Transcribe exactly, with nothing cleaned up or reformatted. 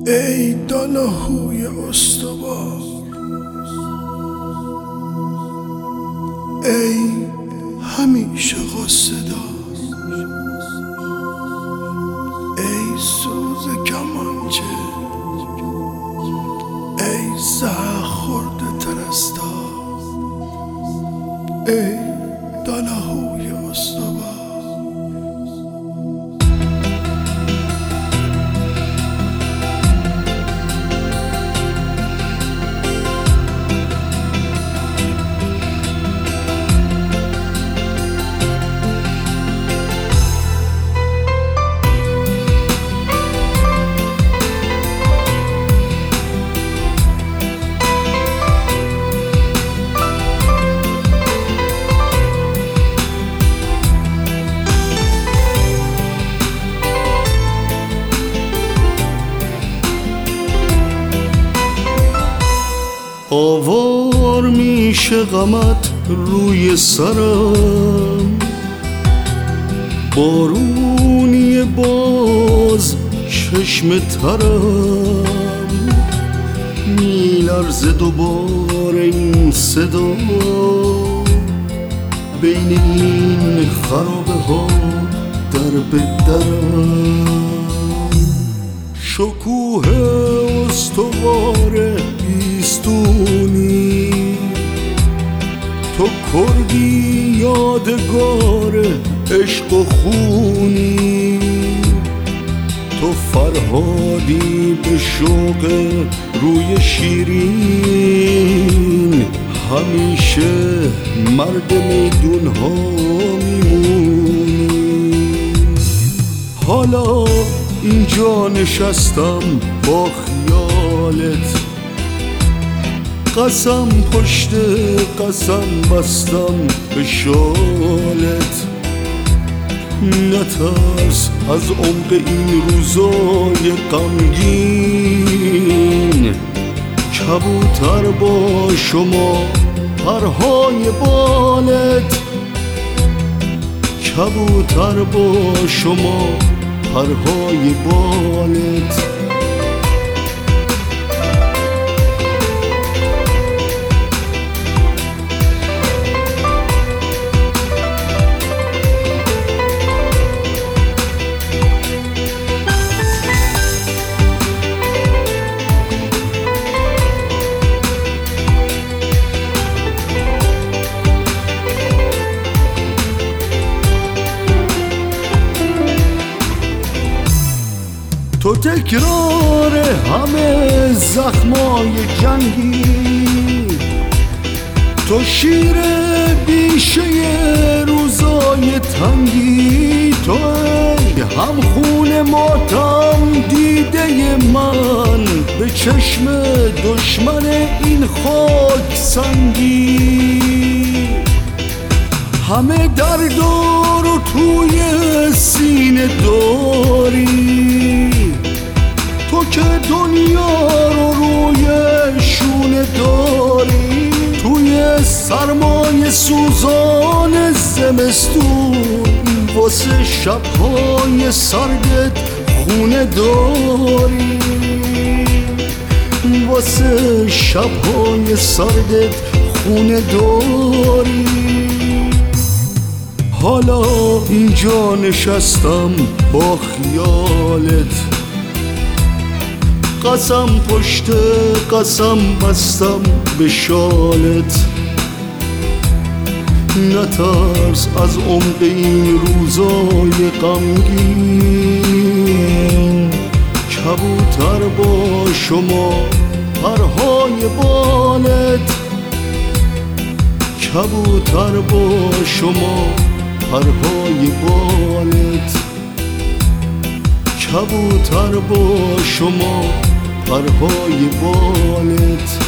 ای دانهوی استوار، ای همیشه غصه دار، ای سوز کمانچه، ای زهر خورده ترستار، ای دانهوی استوار. آوار میشه غمت روی سرم، بارونی باز چشم ترم، میلرزه دوباره این صدا بین این خرابه ها در به درم. شکوه استوار بیستونی، تو کردی یادگار عشق و خونی، تو فرهادی به شوق روی شیرین، همیشه مرد میدون ها میمونی. حالا اینجا نشستم با خیالت، قسم پشت قسم بستم به شالت. نترس از عمق این روزای غمگین، کبوتر با شما پرهای بالت، کبوتر با شما پرهای بالت. تو تکرار همه زخمای جنگی، تو شیر بیشه روزای تنگی، تو هم خون ماتم دیده من به چشم دشمن این خاک سنگی. همه درد رو توی سینه داری، تو که دنیا رو روی شونه داری. توی سرمای سوزان زمستون واسه شبهای سردت خونه داری، واسه شبهای سردت خونه داری. حالا اینجا نشستم با خیالت، قسم پشت قسم بستم به شالت. نترس از عمق این روزای غمگین، کبوتر با شما پرهای بالت، کبوتر با شما پرهای بالت، کبوتر با شما پرهای بالت.